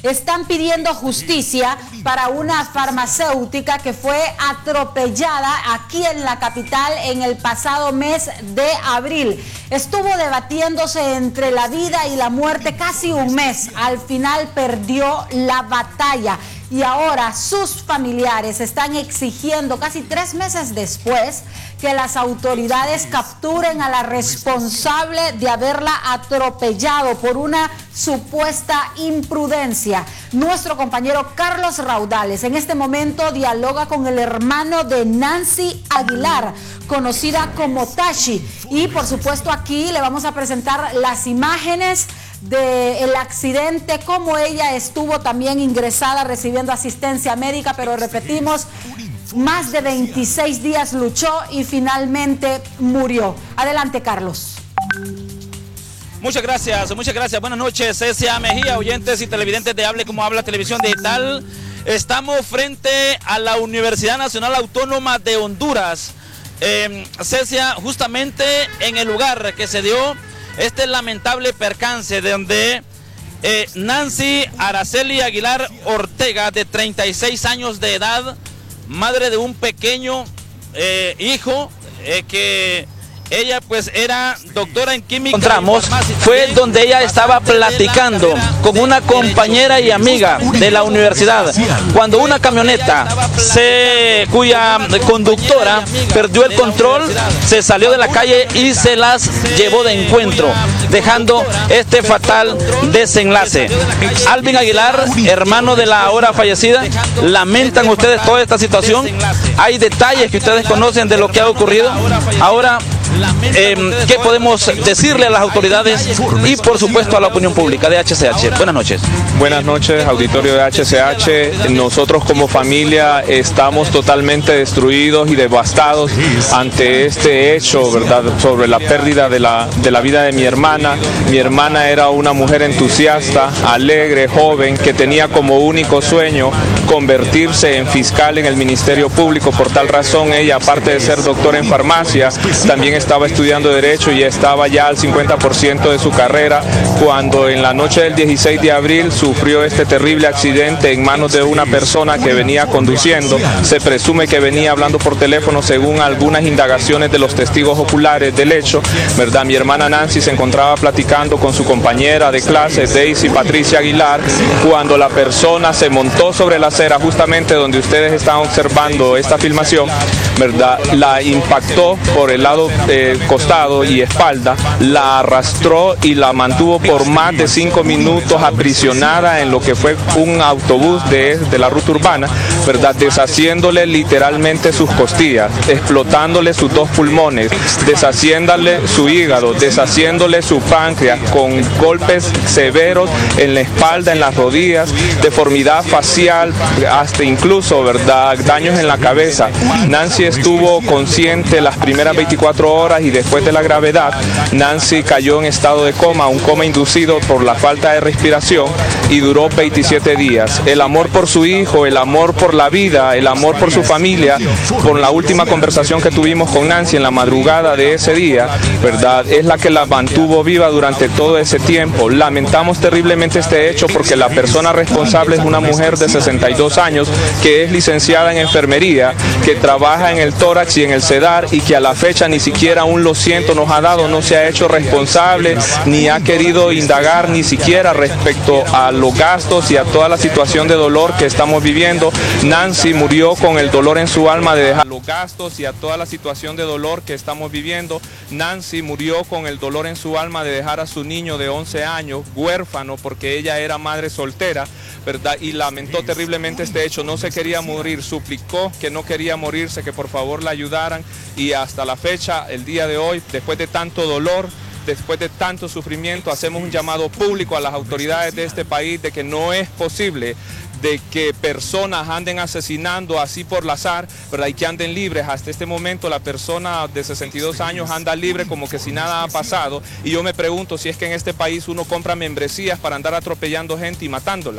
están pidiendo justicia para una farmacéutica que fue atropellada aquí en la capital en el pasado mes de abril. Estuvo debatiéndose entre la vida y la muerte casi un mes. Al final perdió la batalla. Y ahora sus familiares están exigiendo, casi 3 meses después, que las autoridades capturen a la responsable de haberla atropellado por una supuesta imprudencia. Nuestro compañero Carlos Raudales en este momento dialoga con el hermano de Nancy Aguilar, conocida como Tashi. Y por supuesto aquí le vamos a presentar las imágenes del accidente, cómo ella estuvo también ingresada recibiendo asistencia médica, pero repetimos, más de 26 días luchó y finalmente murió. Adelante, Carlos. Muchas gracias. Buenas noches, Cecia Mejía, oyentes y televidentes de Hable Como Habla Televisión Digital. Estamos frente a la Universidad Nacional Autónoma de Honduras. Cecia, justamente en el lugar que se dio este lamentable percance de donde Nancy Araceli Aguilar Ortega, de 36 años de edad, madre de un pequeño hijo, que ella pues era doctora en química. Encontramos, fue donde ella estaba platicando con una compañera y amiga de la universidad, cuando una camioneta cuya conductora perdió el control, se salió de la calle y se las llevó de encuentro, dejando este fatal desenlace. Alvin Aguilar, hermano de la ahora fallecida, lamentan ustedes toda esta situación. Hay detalles que ustedes conocen de lo que ha ocurrido. Ahora, ¿qué podemos decirle a las autoridades y por supuesto a la opinión pública de HCH? Buenas noches. Buenas noches, auditorio de HCH. Nosotros como familia estamos totalmente destruidos y devastados ante este hecho, ¿verdad?, sobre la pérdida de la vida de mi hermana. Mi hermana era una mujer entusiasta, alegre, joven, que tenía como único sueño convertirse en fiscal en el Ministerio Público. Por tal razón, ella, aparte de ser doctora en farmacia, también estaba estudiando Derecho y estaba ya al 50% de su carrera cuando en la noche del 16 de abril sufrió este terrible accidente en manos de una persona que venía conduciendo. Se presume que venía hablando por teléfono según algunas indagaciones de los testigos oculares del hecho, ¿verdad? Mi hermana Nancy se encontraba platicando con su compañera de clase, Daisy Patricia Aguilar, cuando la persona se montó sobre la acera, justamente donde ustedes están observando esta filmación, ¿verdad? La impactó por el lado costado y espalda, la arrastró y la mantuvo por más de 5 minutos aprisionada en lo que fue un autobús de la ruta urbana, ¿verdad?, deshaciéndole literalmente sus costillas, explotándole sus 2 pulmones, deshaciéndole su hígado, deshaciéndole su páncreas, con golpes severos en la espalda, en las rodillas, deformidad facial, hasta incluso, ¿verdad?, daños en la cabeza. Nancy estuvo consciente las primeras 24 horas y después de la gravedad, Nancy cayó en estado de coma, un coma inducido por la falta de respiración, y duró 27 días. El amor por su hijo, el amor por la vida, el amor por su familia, con la última conversación que tuvimos con Nancy en la madrugada de ese día, ¿verdad?, es la que la mantuvo viva durante todo ese tiempo. Lamentamos terriblemente este hecho porque la persona responsable es una mujer de 62 años que es licenciada en enfermería, que trabaja en el tórax y en el CEDAR y que a la fecha ni siquiera un lo siento nos ha dado, no se ha hecho responsable ni ha querido indagar ni siquiera respecto a los gastos y a toda la situación de dolor que estamos viviendo. Nancy murió con el dolor en su alma de dejar los gastos y a toda la situación de dolor que estamos viviendo. Nancy murió con el dolor en su alma de dejar a su niño de 11 años huérfano porque ella era madre soltera, ¿verdad? Y lamentó terriblemente este hecho. No se quería morir, suplicó que no quería morirse, que por favor la ayudaran, y hasta la fecha, el día de hoy, después de tanto dolor, después de tanto sufrimiento, hacemos un llamado público a las autoridades de este país de que no es posible de que personas anden asesinando así por el azar, ¿verdad?, y que anden libres. Hasta este momento la persona de 62 años anda libre como que si nada ha pasado, y yo me pregunto si es que en este país uno compra membresías para andar atropellando gente y matándolas.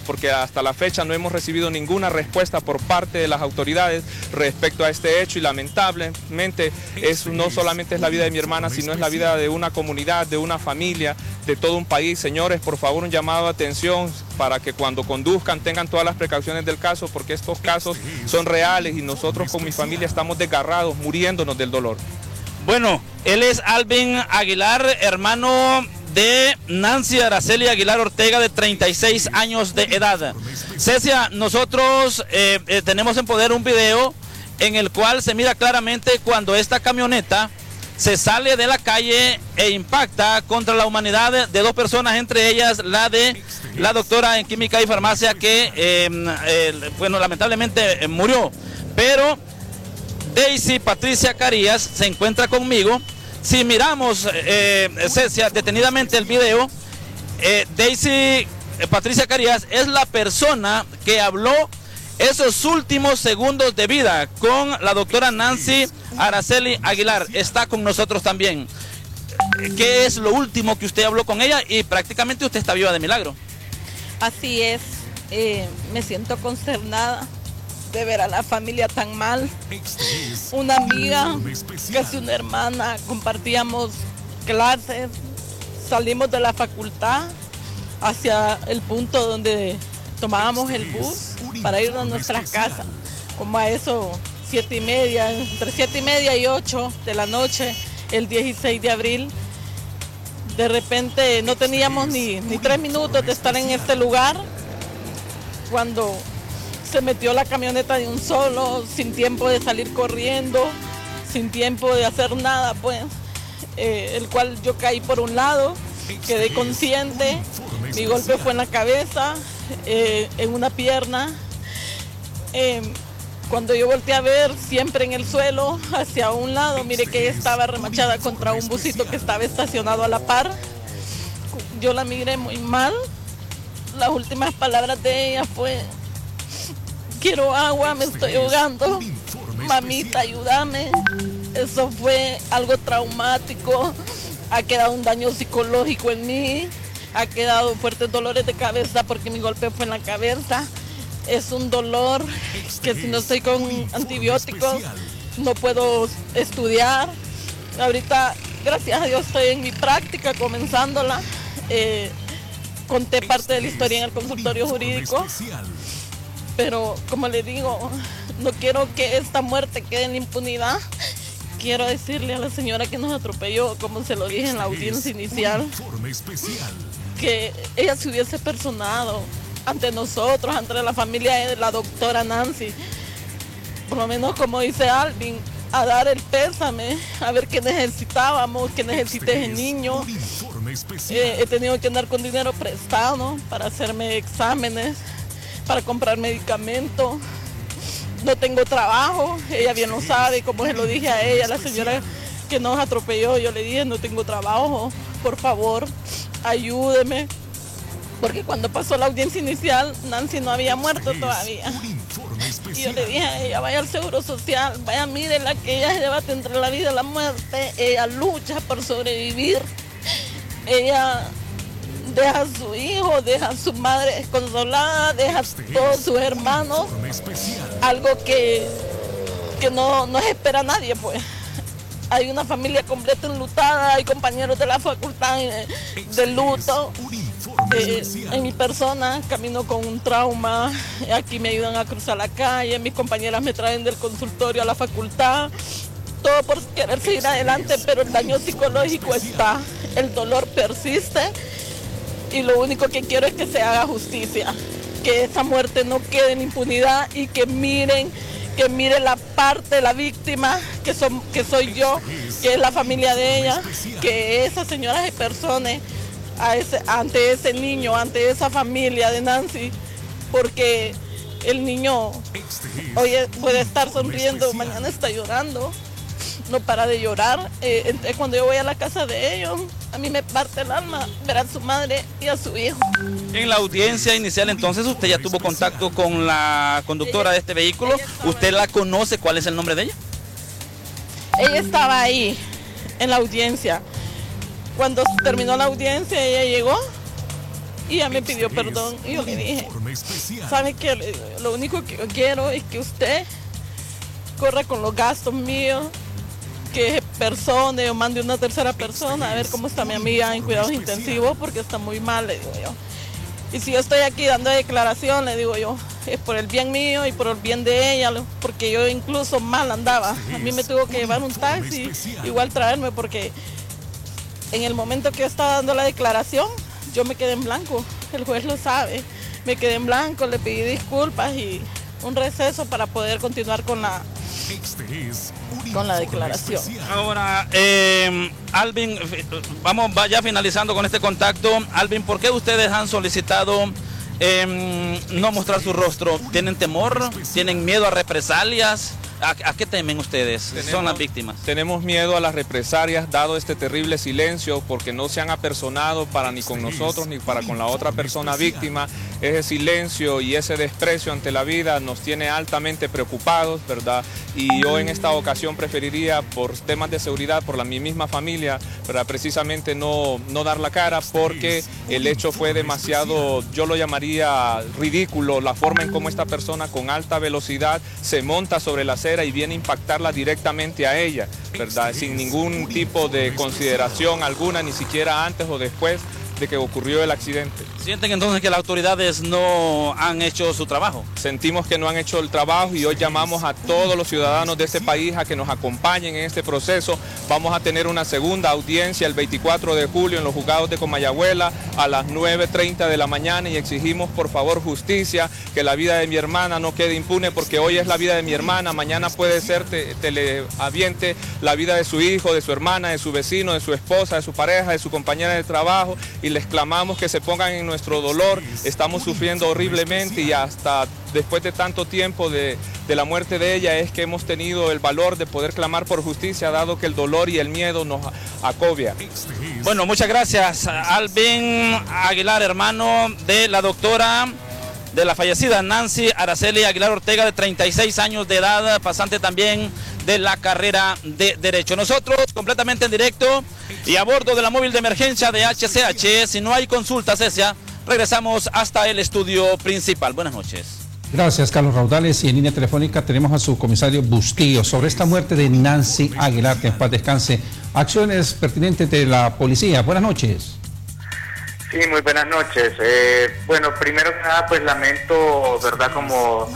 porque hasta la fecha no hemos recibido ninguna respuesta por parte de las autoridades respecto a este hecho y lamentablemente no solamente es la vida de mi hermana, sino es la vida de una comunidad, de una familia, de todo un país. Señores, por favor, un llamado de atención para que cuando conduzcan tengan todas las precauciones del caso, porque estos casos son reales y nosotros con mi familia estamos desgarrados, muriéndonos del dolor. Bueno, él es Alvin Aguilar, hermano de Nancy Araceli Aguilar Ortega, de 36 años de edad. Cecia, nosotros tenemos en poder un video en el cual se mira claramente cuando esta camioneta se sale de la calle e impacta contra la humanidad de dos personas, entre ellas la de la doctora en química y farmacia que, bueno, lamentablemente murió. Pero Daisy Patricia Carías se encuentra conmigo. Si miramos, Cecia, detenidamente el video, Daisy Patricia Carías es la persona que habló esos últimos segundos de vida con la doctora Nancy Araceli Aguilar. Está con nosotros también. ¿Qué es lo último que usted habló con ella? Y prácticamente usted está viva de milagro. Así es, me siento consternada de ver a la familia tan mal. Una amiga, casi una hermana, compartíamos clases, salimos de la facultad hacia el punto donde tomábamos el bus para ir a nuestras casas, como a eso 7:30, entre 7:30 y 8 de la noche, el 16 de abril. De repente no teníamos ni 3 minutos de estar en este lugar cuando se metió la camioneta de un solo, sin tiempo de salir corriendo, sin tiempo de hacer nada, pues, el cual yo caí por un lado, quedé consciente, mi golpe fue en la cabeza, en una pierna. Cuando yo volteé a ver, siempre en el suelo, hacia un lado, mire que ella estaba remachada contra un busito que estaba estacionado a la par. Yo la miré muy mal. Las últimas palabras de ella fue: quiero agua, me estoy ahogando, mamita, ayúdame. Eso fue algo traumático, ha quedado un daño psicológico en mí, ha quedado fuertes dolores de cabeza porque mi golpe fue en la cabeza. Es un dolor que si no estoy con antibióticos no puedo estudiar. Ahorita, gracias a Dios, estoy en mi práctica, comenzándola. Conté parte de la historia en el consultorio jurídico, pero como le digo, no quiero que esta muerte quede en la impunidad. Quiero decirle a la señora que nos atropelló, como se lo dije en la audiencia inicial, que ella se hubiese personado ante nosotros, ante la familia de la doctora Nancy, por lo menos como dice Alvin, a dar el pésame, a ver qué necesitábamos, qué necesita ese niño. He tenido que andar con dinero prestado para hacerme exámenes, para comprar medicamentos. No tengo trabajo, ella bien lo sabe, como se lo dije a ella, la señora que nos atropelló, yo le dije: no tengo trabajo, por favor, ayúdeme. Porque cuando pasó la audiencia inicial, Nancy no había muerto todavía. Y yo le dije a ella: vaya al Seguro Social, vaya, mírela, que ella se debate entre la vida y la muerte, ella lucha por sobrevivir, ella deja a su hijo, deja a su madre desconsolada, deja a todos sus hermanos, algo que no espera nadie, pues. Hay una familia completa enlutada, hay compañeros de la facultad de luto. En mi persona camino con un trauma, aquí me ayudan a cruzar la calle, mis compañeras me traen del consultorio a la facultad, todo por querer seguir adelante, pero el daño psicológico está, el dolor persiste y lo único que quiero es que se haga justicia, que esa muerte no quede en impunidad y que miren la parte de la víctima, que soy yo, que es la familia de ella, que esa señora se persone ante ese niño, ante esa familia de Nancy, porque el niño hoy puede estar sonriendo, mañana está llorando, no para de llorar. Entonces, cuando yo voy a la casa de ellos, a mí me parte el alma ver a su madre y a su hijo. En la audiencia inicial, entonces, usted ya tuvo contacto con la conductora de este vehículo. ¿Usted la conoce? ¿Cuál es el nombre de ella? Ella estaba ahí, en la audiencia. Cuando terminó la audiencia, ella llegó y ella me pidió perdón. Y yo le dije, ¿sabe qué? Lo único que yo quiero es que usted corra con los gastos míos, que persone o mande una tercera persona a ver cómo está mi amiga en cuidados intensivos, porque está muy mal, le digo yo. Y si yo estoy aquí dando declaración, le digo yo, es por el bien mío y por el bien de ella, porque yo incluso mal andaba. A mí me tuvo que llevar un taxi, igual traerme, porque en el momento que yo estaba dando la declaración, yo me quedé en blanco. El juez lo sabe. Me quedé en blanco, le pedí disculpas y un receso para poder continuar con la declaración. Ahora, Alvin, vamos ya finalizando con este contacto. Alvin, ¿por qué ustedes han solicitado no mostrar su rostro? ¿Tienen temor? ¿Tienen miedo a represalias? ¿A qué temen ustedes? Son las víctimas. Tenemos miedo a las represalias, dado este terrible silencio, porque no se han apersonado para ni con nosotros ni para con la otra persona víctima. Ese silencio y ese desprecio ante la vida nos tiene altamente preocupados, ¿verdad? Y yo en esta ocasión preferiría, por temas de seguridad, por mi misma familia, ¿verdad? Precisamente no dar la cara, porque el hecho fue demasiado, yo lo llamaría ridículo, la forma en cómo esta persona con alta velocidad se monta sobre la acera y viene a impactarla directamente a ella, ¿verdad? Sin ningún tipo de consideración alguna, ni siquiera antes o después de que ocurrió el accidente. ¿Sienten entonces que las autoridades no han hecho su trabajo? Sentimos que no han hecho el trabajo y hoy llamamos a todos los ciudadanos de este país a que nos acompañen en este proceso. Vamos a tener una segunda audiencia el 24 de julio en los juzgados de Comayagüela a las 9:30 de la mañana y exigimos por favor justicia, que la vida de mi hermana no quede impune, porque hoy es la vida de mi hermana, mañana puede ser teleaviente la vida de su hijo, de su hermana, de su vecino, de su esposa, de su pareja, de su compañera de trabajo, y les clamamos que se pongan en nuestro dolor. Estamos sufriendo horriblemente y hasta después de tanto tiempo de la muerte de ella es que hemos tenido el valor de poder clamar por justicia, dado que el dolor y el miedo nos acobia. Bueno, muchas gracias, Alvin Aguilar, hermano de la doctora de la fallecida Nancy Araceli Aguilar Ortega, de 36 años de edad, pasante también de la carrera de Derecho. Nosotros completamente en directo y a bordo de la móvil de emergencia de HCH. Si no hay consulta, Cecia, regresamos hasta el estudio principal. Buenas noches. Gracias, Carlos Raudales. Y en línea telefónica tenemos a su comisario Bustillo sobre esta muerte de Nancy Aguilar, que en paz descanse. Acciones pertinentes de la policía. Buenas noches. Sí, muy buenas noches. Bueno, primero que nada, pues lamento, ¿verdad?, como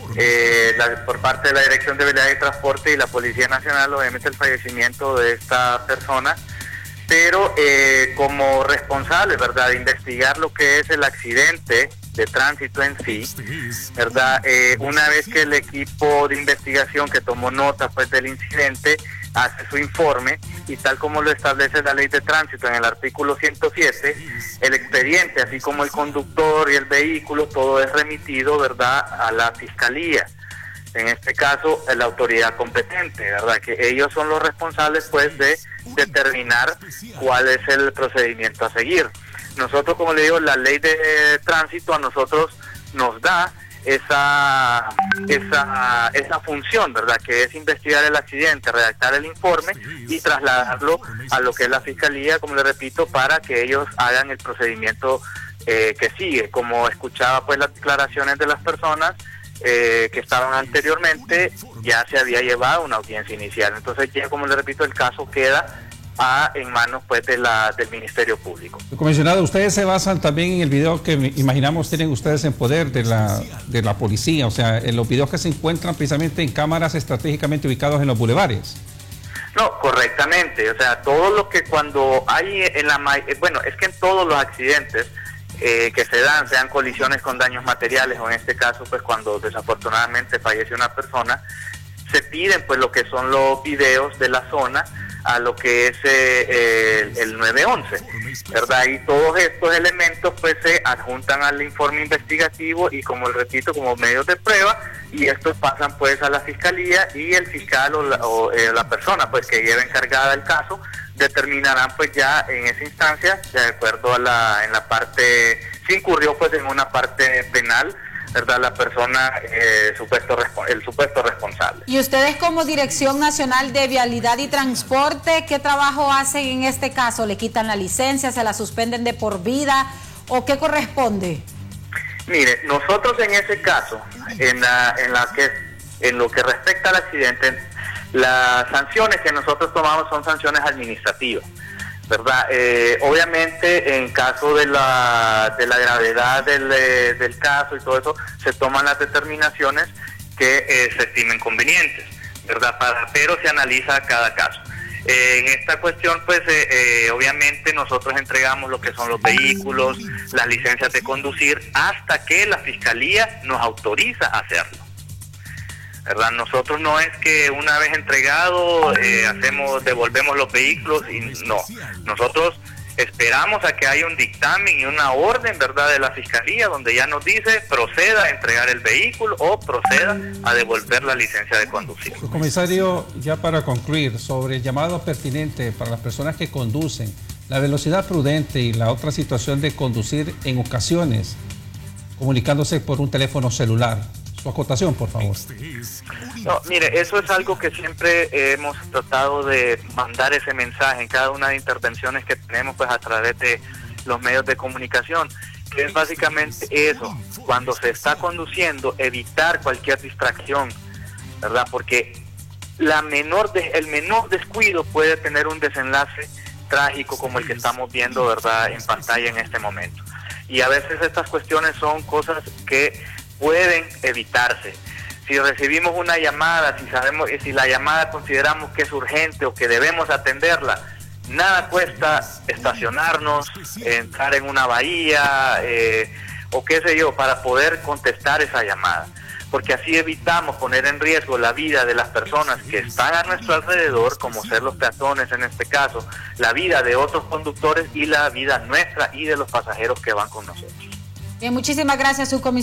por parte de la Dirección de Vialidad y Transporte y la Policía Nacional, obviamente el fallecimiento de esta persona, pero como responsable, ¿verdad?, de investigar lo que es el accidente de tránsito en sí, ¿verdad? Una vez que el equipo de investigación que tomó nota pues del incidente hace su informe, y tal como lo establece la ley de tránsito en el artículo 107, el expediente, así como el conductor y el vehículo, todo es remitido, ¿verdad?, a la fiscalía. En este caso, la autoridad competente, ¿verdad?, que ellos son los responsables pues de determinar cuál es el procedimiento a seguir. Nosotros, como le digo, la ley de tránsito a nosotros nos da esa función, ¿verdad?, que es investigar el accidente, redactar el informe y trasladarlo a lo que es la fiscalía, como le repito, para que ellos hagan el procedimiento que sigue. Como escuchaba pues las declaraciones de las personas que estaban anteriormente, ya se había llevado una audiencia inicial. Entonces ya, como le repito, el caso queda en manos pues del Ministerio Público. Comisionado, ustedes se basan también en el video que imaginamos tienen ustedes en poder de la policía, o sea, en los videos que se encuentran precisamente en cámaras estratégicamente ubicados en los bulevares. No, correctamente, o sea, todo lo que cuando hay bueno, es que en todos los accidentes que se dan, sean colisiones con daños materiales, o en este caso pues cuando desafortunadamente fallece una persona, se piden pues lo que son los videos de la zona a lo que es el 911, ¿verdad? Y todos estos elementos pues se adjuntan al informe investigativo y, como repito, como medios de prueba, y estos pasan pues a la fiscalía, y el fiscal o la persona pues que lleva encargada el caso determinarán pues ya en esa instancia, de acuerdo a en la parte, si incurrió pues en una parte penal, ¿verdad?, la persona, el supuesto responsable. Y ustedes, como Dirección Nacional de Vialidad y Transporte, ¿qué trabajo hacen en este caso? ¿Le quitan la licencia, se la suspenden de por vida o qué corresponde? Mire, nosotros en ese caso, en lo que respecta al accidente, las sanciones que nosotros tomamos son sanciones administrativas, ¿verdad? Obviamente, en caso de la gravedad del caso y todo eso, se toman las determinaciones que se estimen convenientes, ¿verdad? Pero se analiza cada caso. En esta cuestión, pues, obviamente nosotros entregamos lo que son los vehículos, las licencias de conducir, hasta que la Fiscalía nos autoriza a hacerlo, ¿verdad? Nosotros no es que una vez entregado devolvemos los vehículos y no. Nosotros esperamos a que haya un dictamen y una orden, ¿verdad?, de la Fiscalía, donde ya nos dice proceda a entregar el vehículo o proceda a devolver la licencia de conducir. Comisario, ya para concluir, sobre el llamado pertinente para las personas que conducen, la velocidad prudente y la otra situación de conducir en ocasiones comunicándose por un teléfono celular. Su acotación, por favor. No, mire, eso es algo que siempre hemos tratado de mandar ese mensaje en cada una de intervenciones que tenemos, pues, a través de los medios de comunicación, que es básicamente eso: cuando se está conduciendo, evitar cualquier distracción, ¿verdad? Porque el menor descuido puede tener un desenlace trágico como el que estamos viendo, ¿verdad?, en pantalla en este momento. Y a veces estas cuestiones son cosas que pueden evitarse. Si recibimos una llamada, si la llamada consideramos que es urgente o que debemos atenderla, nada cuesta estacionarnos, entrar en una bahía o qué sé yo, para poder contestar esa llamada, porque así evitamos poner en riesgo la vida de las personas que están a nuestro alrededor, como ser los peatones en este caso, la vida de otros conductores y la vida nuestra y de los pasajeros que van con nosotros. Bien, muchísimas gracias, subcomisario.